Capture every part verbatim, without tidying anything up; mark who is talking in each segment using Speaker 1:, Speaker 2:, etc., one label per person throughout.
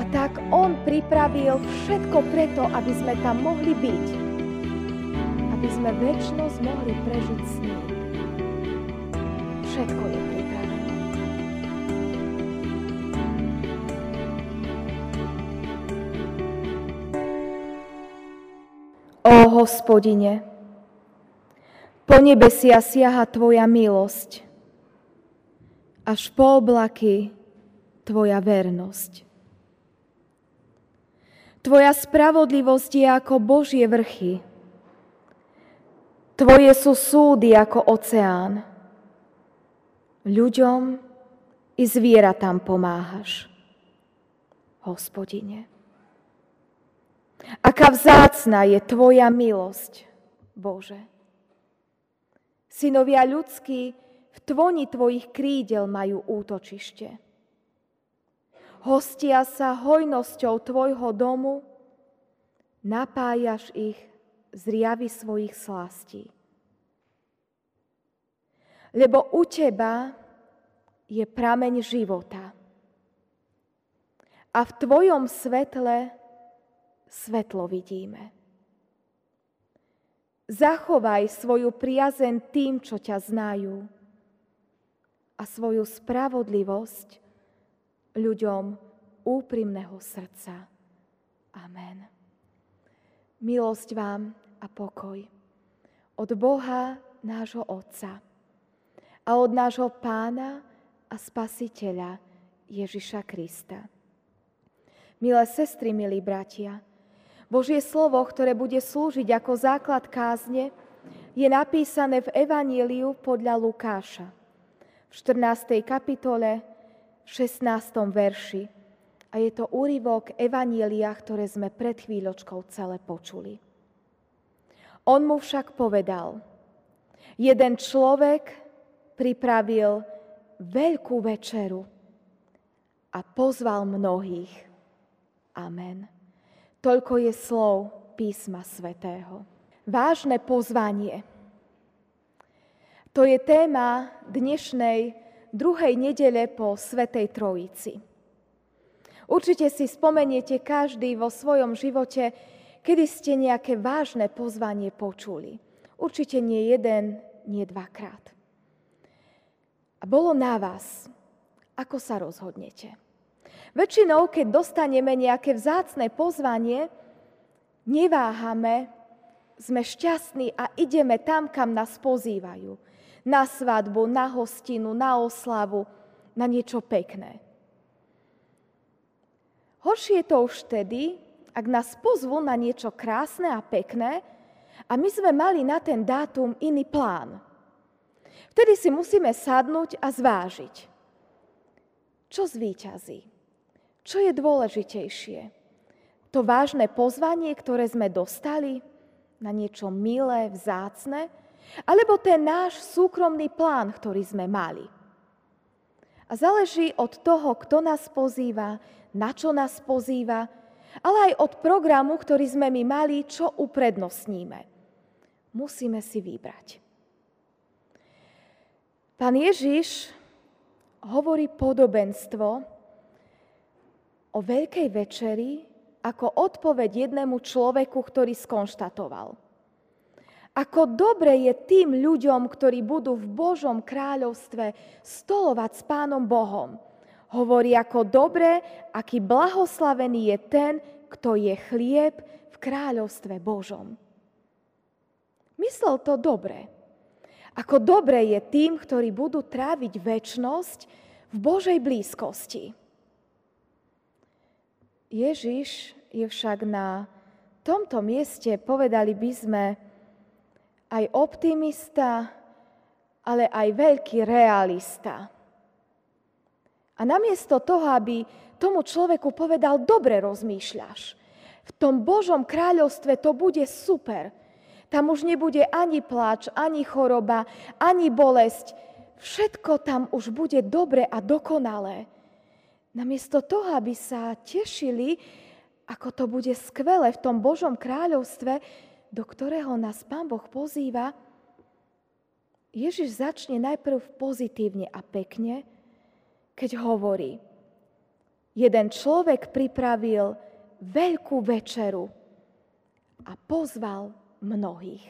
Speaker 1: tak on pripravil všetko preto, aby sme tam mohli byť. Aby sme večnosť mohli prežiť s ním. Všetko je pripravené. Ó Hospodine, po nebesia siaha Tvoja milosť, až po oblaky Tvoja vernosť. Tvoja spravodlivosť je ako Božie vrchy. Tvoje sú súdy ako oceán. Ľuďom i zvieratám pomáhaš, Hospodine. Aká vzácna je Tvoja milosť, Bože. Synovia ľudskí v tvoni Tvojich krídel majú útočište. Hostia sa hojnosťou Tvojho domu, napájaš ich z riavy svojich slastí. Lebo u Teba je prameň života a v Tvojom svetle svetlo vidíme. Zachovaj svoju priazeň tým, čo ťa znajú, a svoju spravodlivosť ľuďom úprimného srdca. Amen. Milosť vám a pokoj od Boha nášho Otca a od nášho Pána a Spasiteľa Ježiša Krista. Milé sestry, milí bratia, Božie slovo, ktoré bude slúžiť ako základ kázne, je napísané v Evaníliu podľa Lukáša, v štrnástej kapitole, v šestnástom verši. A je to úryvok Evanília, ktoré sme pred chvíľočkou celé počuli. On mu však povedal, jeden človek pripravil veľkú večeru a pozval mnohých. Amen. Toľko je slov písma svätého. Vážne pozvanie. To je téma dnešnej druhej nedele po Svätej Trojici. Určite si spomeniete každý vo svojom živote, kedy ste nejaké vážne pozvanie počuli. Určite nie jeden, nie dvakrát. A bolo na vás, ako sa rozhodnete. Väčšinou, keď dostaneme nejaké vzácne pozvanie, neváhame, sme šťastní a ideme tam, kam nás pozývajú. Na svadbu, na hostinu, na oslavu, na niečo pekné. Horšie je to už vtedy, ak nás pozvú na niečo krásne a pekné a my sme mali na ten dátum iný plán. Vtedy si musíme sadnúť a zvážiť. Čo zvíťazí? Čo je dôležitejšie? To vážne pozvanie, ktoré sme dostali na niečo milé, vzácne, alebo ten náš súkromný plán, ktorý sme mali. A záleží od toho, kto nás pozýva, na čo nás pozýva, ale aj od programu, ktorý sme my mali, čo uprednostníme. Musíme si vybrať. Pán Ježiš hovorí podobenstvo o veľkej večeri ako odpoveď jednému človeku, ktorý skonštatoval. Ako dobre je tým ľuďom, ktorí budú v Božom kráľovstve stolovať s Pánom Bohom. Hovorí, ako dobre, aký blahoslavený je ten, kto je chlieb v kráľovstve Božom. Myslel to dobre. Ako dobre je tým, ktorí budú tráviť večnosť v Božej blízkosti. Ježiš je však na tomto mieste, povedali by sme, aj optimista, ale aj veľký realista. A namiesto toho, aby tomu človeku povedal, dobre rozmýšľaš, v tom Božom kráľovstve to bude super. Tam už nebude ani pláč, ani choroba, ani bolesť. Všetko tam už bude dobre a dokonalé. Namiesto toho, aby sa tešili, ako to bude skvelé v tom Božom kráľovstve, do ktorého nás Pán Boh pozýva, Ježiš začne najprv pozitívne a pekne, keď hovorí, jeden človek pripravil veľkú večeru a pozval mnohých.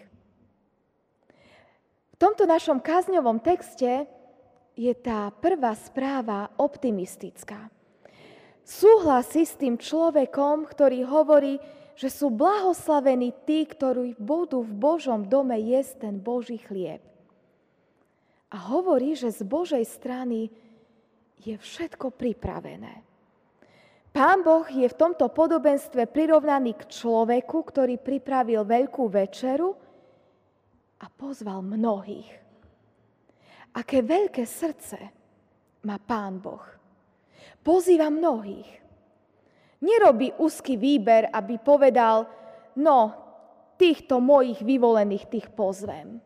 Speaker 1: V tomto našom kázňovom texte je tá prvá správa optimistická. Súhlasí s tým človekom, ktorý hovorí, že sú blahoslavení tí, ktorí budú v Božom dome jesť ten Boží chlieb. A hovorí, že z Božej strany je všetko pripravené. Pán Boh je v tomto podobenstve prirovnaný k človeku, ktorý pripravil veľkú večeru a pozval mnohých. Aké veľké srdce má Pán Boh. Pozýva mnohých. Nerobí úzky výber, aby povedal, no, týchto mojich vyvolených tých pozvem.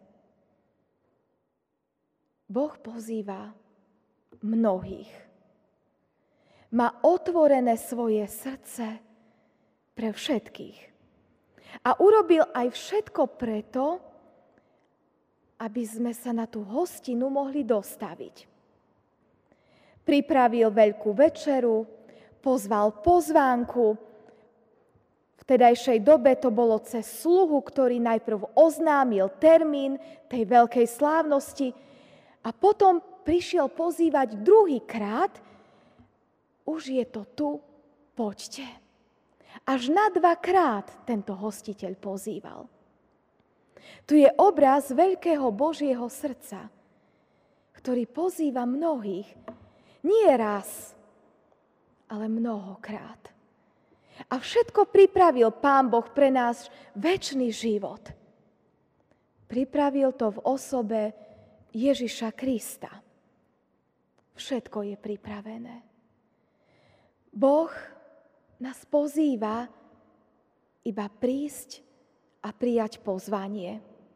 Speaker 1: Boh pozýva mnohých. Má otvorené svoje srdce pre všetkých. A urobil aj všetko preto, aby sme sa na tú hostinu mohli dostaviť. Pripravil veľkú večeru, pozval pozvánku. V vtedajšej dobe to bolo cez sluhu, ktorý najprv oznámil termín tej veľkej slávnosti a potom prišiel pozývať druhýkrát, už je to tu, poďte. Až na dvakrát tento hostiteľ pozýval. Tu je obraz veľkého Božieho srdca, ktorý pozýva mnohých, nie raz, ale mnohokrát. A všetko pripravil Pán Boh pre nás večný život. Pripravil to v osobe Ježiša Krista. Všetko je pripravené. Boh nás pozýva iba prísť a prijať pozvanie.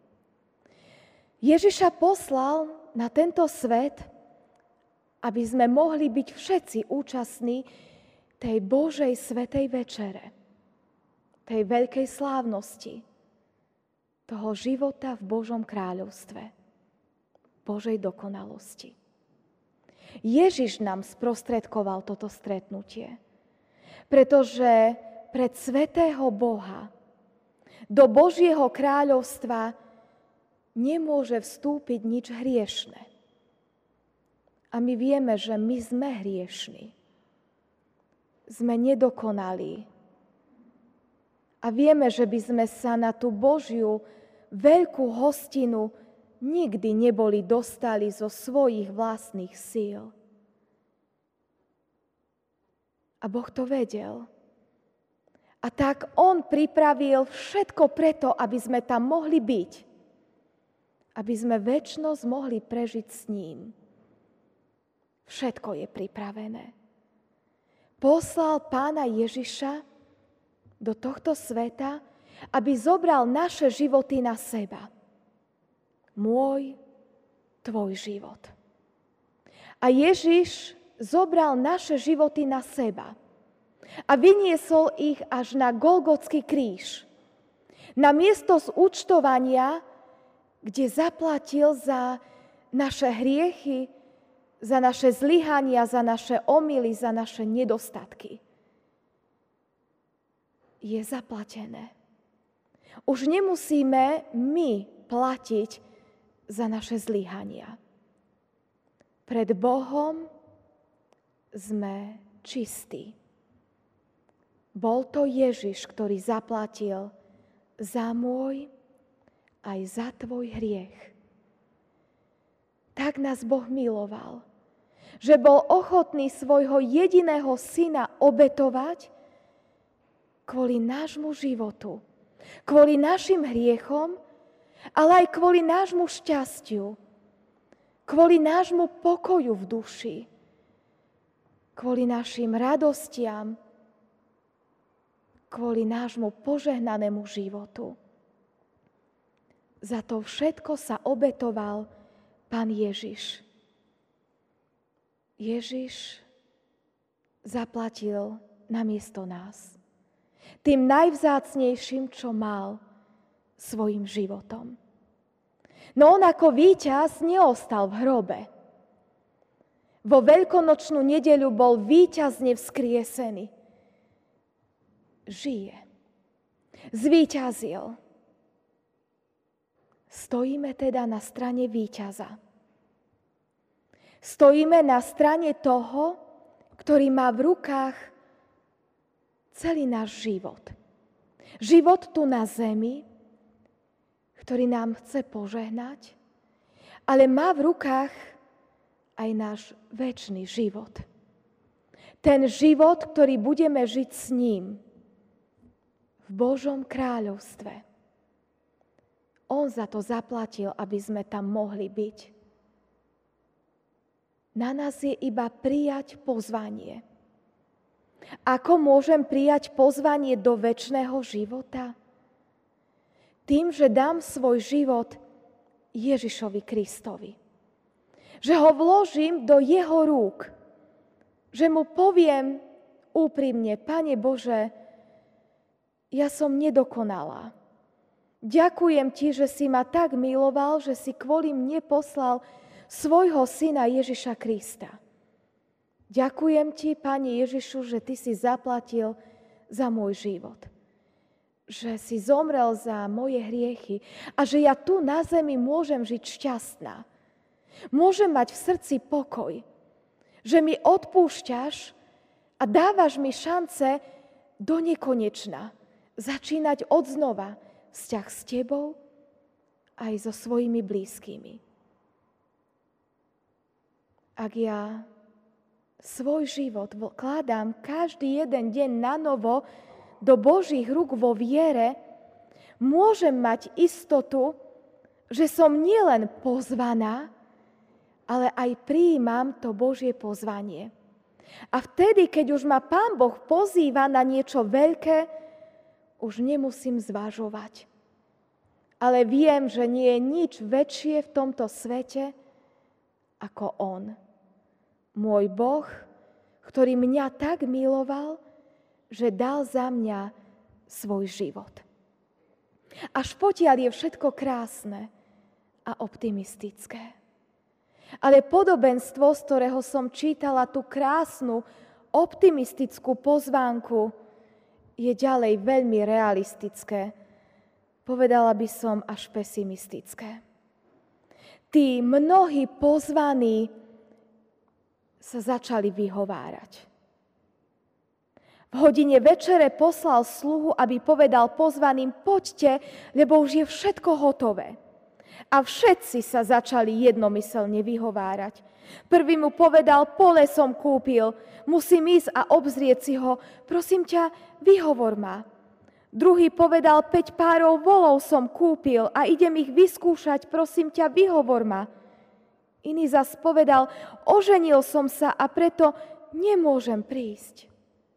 Speaker 1: Ježiša poslal na tento svet, aby sme mohli byť všetci účastní tej Božej svätej večere, tej veľkej slávnosti, toho života v Božom kráľovstve, Božej dokonalosti. Ježiš nám sprostredkoval toto stretnutie, pretože pred svätého Boha do Božieho kráľovstva nemôže vstúpiť nič hriešne. A my vieme, že my sme hriešni. Sme nedokonalí. A vieme, že by sme sa na tú Božiu veľkú hostinu nikdy neboli dostali zo svojich vlastných síl. A Boh to vedel. A tak On pripravil všetko preto, aby sme tam mohli byť. Aby sme večnosť mohli prežiť s ním. Všetko je pripravené. Poslal Pána Ježiša do tohto sveta, aby zobral naše životy na seba. Môj, tvoj život. A Ježiš zobral naše životy na seba a vyniesol ich až na Golgotský kríž. Na miesto zúčtovania, kde zaplatil za naše hriechy, za naše zlyhania, za naše omyly, za naše nedostatky. Je zaplatené. Už nemusíme my platiť za naše zlyhania. Pred Bohom sme čistí. Bol to Ježiš, ktorý zaplatil za môj aj za tvoj hriech. Tak nás Boh miloval, že bol ochotný svojho jediného syna obetovať kvôli nášmu životu, kvôli našim hriechom, ale aj kvôli nášmu šťastiu, kvôli nášmu pokoju v duši, kvôli našim radostiam, kvôli nášmu požehnanému životu. Za to všetko sa obetoval Pán Ježiš. Ježiš zaplatil namiesto nás. Tým najvzácnejším, čo mal, svojim životom. No on ako víťaz neostal v hrobe. vo veľkonočnú nedeľu bol víťazne vzkriesený. Žije. Zvíťazil. Stojíme teda na strane víťaza. Stojíme na strane toho, ktorý má v rukách celý náš život. Život tu na zemi, ktorý nám chce požehnať, ale má v rukách aj náš večný život. Ten život, ktorý budeme žiť s ním v Božom kráľovstve. On za to zaplatil, aby sme tam mohli byť. Na nás je iba prijať pozvanie. Ako môžem prijať pozvanie do večného života? Tým, že dám svoj život Ježišovi Kristovi. Že ho vložím do jeho rúk. Že mu poviem úprimne, Pane Bože, ja som nedokonalá. Ďakujem ti, že si ma tak miloval, že si kvôli mne poslal svojho syna Ježiša Krista. Ďakujem ti, Pane Ježišu, že ty si zaplatil za môj život. Že si zomrel za moje hriechy a že ja tu na zemi môžem žiť šťastná. Môžem mať v srdci pokoj. Že mi odpúšťaš a dávaš mi šance do nekonečna začínať odznova vzťah s tebou aj so svojimi blízkymi. Ak ja svoj život vkladám každý jeden deň na novo do Božích rúk vo viere, môžem mať istotu, že som nielen pozvaná, ale aj prijímam to Božie pozvanie. A vtedy, keď už ma Pán Boh pozýva na niečo veľké, už nemusím zvažovať. Ale viem, že nie je nič väčšie v tomto svete ako On. Môj Boh, ktorý mňa tak miloval, že dal za mňa svoj život. Až potiaľ je všetko krásne a optimistické. Ale podobenstvo, z ktorého som čítala tú krásnu, optimistickú pozvánku, je ďalej veľmi realistické. Povedala by som až pesimistické. Tí mnohí pozvaní sa začali vyhovárať. V hodine večere poslal sluhu, aby povedal pozvaným, poďte, lebo už je všetko hotové. A všetci sa začali jednomyselne vyhovárať. Prvý mu povedal, pole som kúpil, musím ísť a obzrieť si ho, prosím ťa, vyhovor ma. Druhý povedal, päť párov volov som kúpil a idem ich vyskúšať, prosím ťa, vyhovor ma. Iný zas povedal, oženil som sa a preto nemôžem prísť.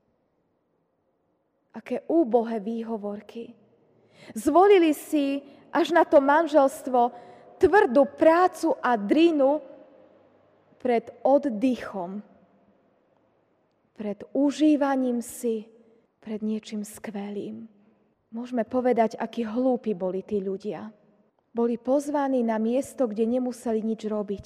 Speaker 1: Aké úbohé výhovorky. Zvolili si až na to manželstvo tvrdú prácu a drinu pred oddychom, pred užívaním si, pred niečím skvelým. Môžeme povedať, akí hlúpi boli tí ľudia. Boli pozvaní na miesto, kde nemuseli nič robiť.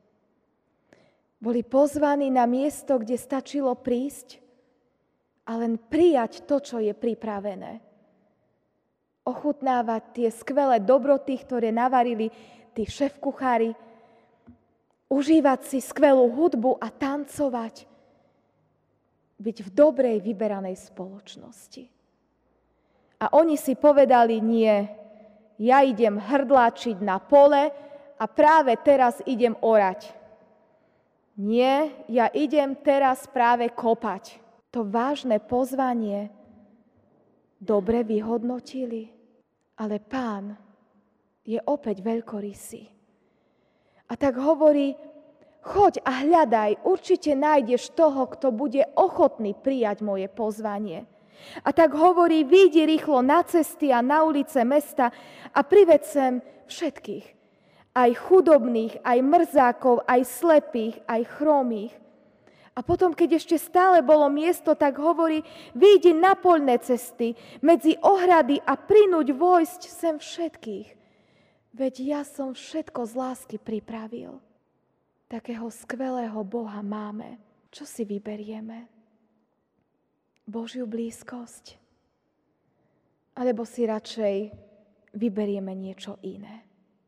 Speaker 1: Boli pozvaní na miesto, kde stačilo prísť a len prijať to, čo je pripravené. Ochutnávať tie skvelé dobroty, ktoré navarili tí šéfkuchári, užívať si skvelú hudbu a tancovať, byť v dobrej vyberanej spoločnosti. A oni si povedali, nie, ja idem hrdláčiť na pole a práve teraz idem orať. Nie, ja idem teraz práve kopať. To vážne pozvanie dobre vyhodnotili, ale Pán je opäť veľkorysý. A tak hovorí, choď a hľadaj, určite nájdeš toho, kto bude ochotný prijať moje pozvanie. A tak hovorí, vyjdi rýchlo na cesty a na ulice mesta a priveď sem všetkých. Aj chudobných, aj mrzákov, aj slepých, aj chromých. A potom, keď ešte stále bolo miesto, tak hovorí, vyjdi na poľné cesty, medzi ohrady a prinúť vojsť sem všetkých. Veď ja som všetko z lásky pripravil. takého skvelého Boha máme, čo si vyberieme? Božiu blízkosť? Alebo si radšej vyberieme niečo iné?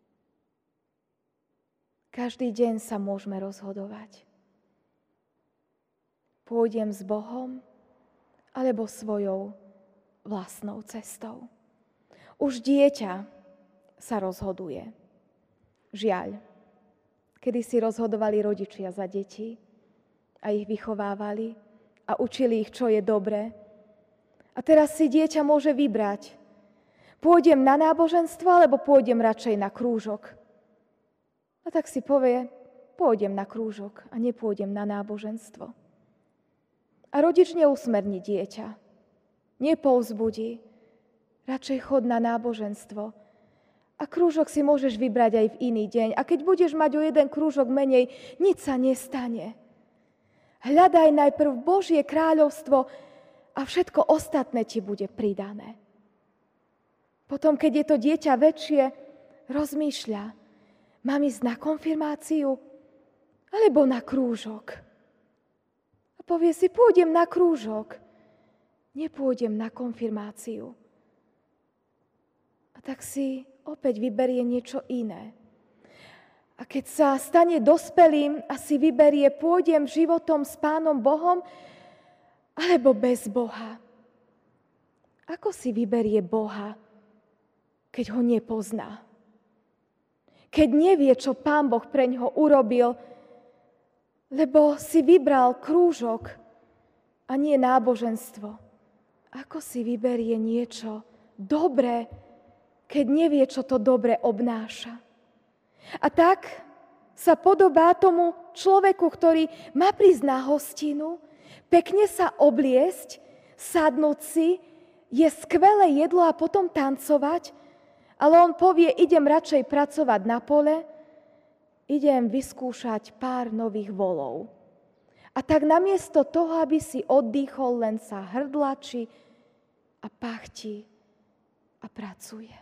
Speaker 1: Každý deň sa môžeme rozhodovať. Pôjdem s Bohom alebo svojou vlastnou cestou. Už dieťa sa rozhoduje. Žiaľ, kedy si rozhodovali rodičia za deti a ich vychovávali a učili ich, čo je dobré. A teraz si dieťa môže vybrať. Pôjdem na náboženstvo, alebo pôjdem radšej na krúžok. A tak si povie, pôjdem na krúžok a nepôjdem na náboženstvo. A rodič neusmerní dieťa, nepovzbudí, radšej chod na náboženstvo. A krúžok si môžeš vybrať aj v iný deň. A keď budeš mať o jeden krúžok menej, nič sa nestane. Hľadaj najprv Božie kráľovstvo a všetko ostatné ti bude pridané. Potom, keď je to dieťa väčšie, rozmýšľa, mám ísť na konfirmáciu alebo na krúžok. A povie si, pôjdem na krúžok, nepôjdem na konfirmáciu. A tak si opäť vyberie niečo iné. A keď sa stane dospelým a si vyberie, pôjdem životom s Pánom Bohom alebo bez Boha. Ako si vyberie Boha, keď ho nepozná? Keď nevie, čo Pán Boh pre ňoho urobil, lebo si vybral krúžok a nie náboženstvo. Ako si vyberie niečo dobré, keď nevie, čo to dobre obnáša? A tak sa podobá tomu človeku, ktorý má prísť na hostinu, pekne sa obliecť, sadnúť si, je skvelé jedlo a potom tancovať, ale on povie, idem radšej pracovať na pole, idem vyskúšať pár nových volov. A tak namiesto toho, aby si oddychol, len sa hrdlačí a pachtí a pracuje.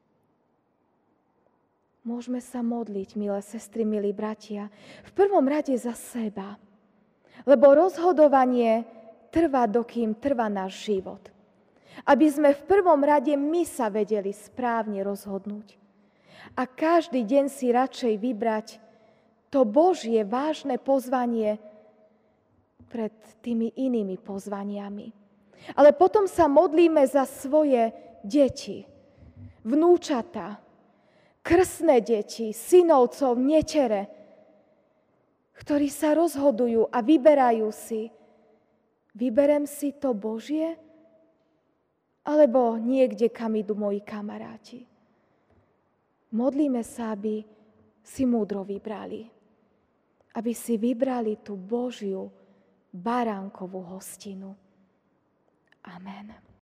Speaker 1: Môžeme sa modliť, milé sestry, milí bratia, v prvom rade za seba, lebo rozhodovanie trvá, dokým trvá náš život. Aby sme v prvom rade my sa vedeli správne rozhodnúť. A každý deň si radšej vybrať to Božie vážne pozvanie pred tými inými pozvaniami. Ale potom sa modlíme za svoje deti, vnúčatá, krstné deti, synovcov, netere, ktorí sa rozhodujú a vyberajú si. Vyberem si to Božie, alebo niekde, kam idú moji kamaráti. Modlíme sa, aby si múdro vybrali. Aby si vybrali tú Božiu baránkovú hostinu. Amen.